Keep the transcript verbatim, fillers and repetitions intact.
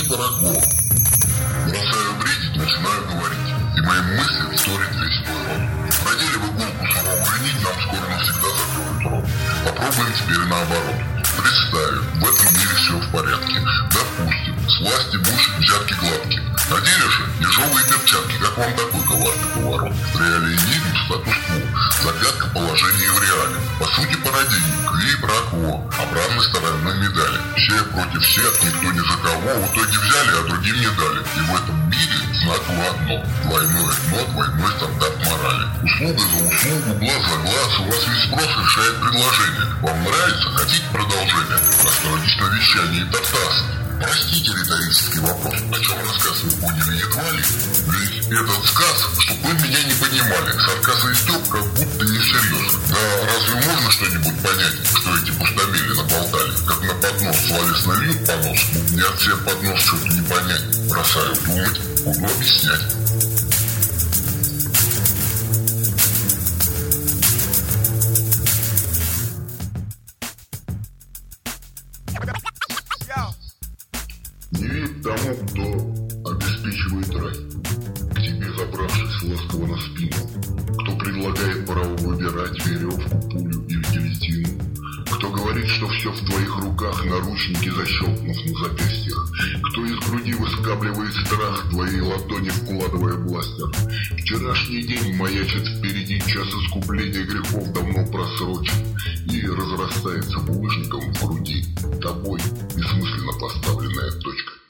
дорого. Бросаю бредить, начинаю говорить, и моим мыслям вторит весь мой род. Продели в иголку суровую нить, нам скоро навсегда закроют рот. Попробуем теперь наоборот. Представим, в этом мире все в порядке. Допустим, с власти будешь взятки гладкие. На деле же ежовые перчатки. Как вам такой коварный поворот? В реалии мира статус-кво. Загадка положения в реале. По сути, парадигма. Кви про кво. Обратной стороны медали. Все против всех, никто ни за кого. В итоге взяли, а другим не дали. И в этом мире знаково одно. Двойное дно, двойной стандарт морали. Услуга за услугу, глаз за глаз. У вас весь спрос решает предложение. Вам нравится? Хотите продолжение? Настройтесь на вещание и Тартас. Простите риторический вопрос, о чем рассказ вы поняли едва ли? Ведь этот сказ, чтоб вы меня не понимали, сарказм и стёб как будто не серьезно. Да разве можно что-нибудь понять, что эти пустомели наболтали? Как на поднос словесно льют понос, не от всех поднос что-то не понять. Бросаю думать, буду объяснять. Не верь тому, кто обеспечивает рай, к тебе забравшись ласково на спину, кто предлагает право выбирать веревку, пулю или гильотину, кто говорит, что все в твоих руках, наручники защелкнув на запястьях, кто из груди выскабливает страх, твоей ладони вкладывая бластер. Вчерашний день маячит впереди, час искупления грехов давно просрочен и разрастается булыжником в груди, тобой бессмысленно поставленная точка.